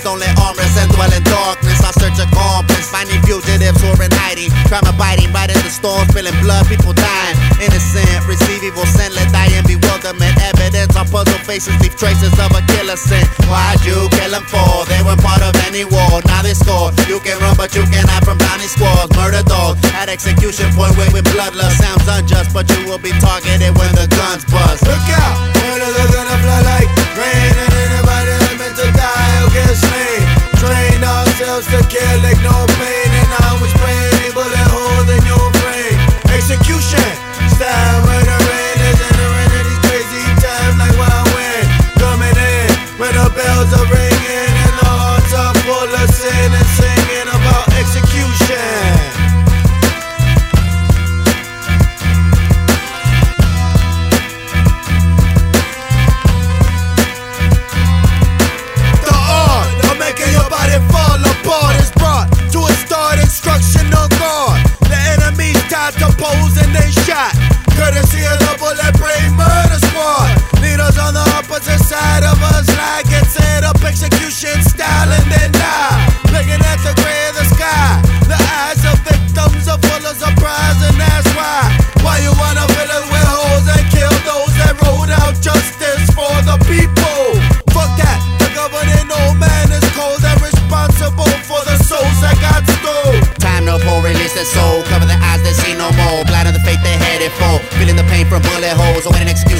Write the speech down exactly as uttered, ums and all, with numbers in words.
darkness, don't let armrest and dwell in darkness. I search accomplice, finding fugitives who are in hiding. Crime abiding, right in the storm, spilling blood, people dying. Innocent, receive evil sin, let die in bewilderment. Evidence on puzzle faces, leave traces of a killer sin. Why'd you kill them for? They weren't part of any war, now they score. You can run, but you can hide from bounty squads. Murder dogs, at execution point with, with bloodlust. Sounds unjust, but you will be targeted when the guns bust. Look out, bullets are gonna fly like rain, and anybody that's meant to die will get slain. Train ourselves to kill, ignore pain, and now we spray bullet holes in your brain. Execution, style when the rain is in the rain of these crazy times like wild wind coming in, when the bells are ringing and the hearts are full of sin and singing about execution. Fall apart is brought to a start, instructional guard. The enemy's tied to pose and they shot, courtesy of the bullet brain murder squad. Leaders on the opposite side of us like get set up execution style and then die, looking at the gray of the sky. The eyes of victims are full of surprise, and that's why Why you wanna fill it with holes and kill those that wrote out justice for the people? Fuck that, the governing old man is cold and responsible for the souls that got stole. Time to pour, release their soul, cover their eyes, they see no more. Blind of the fate they're headed for, feeling the pain from bullet holes, awaiting execution.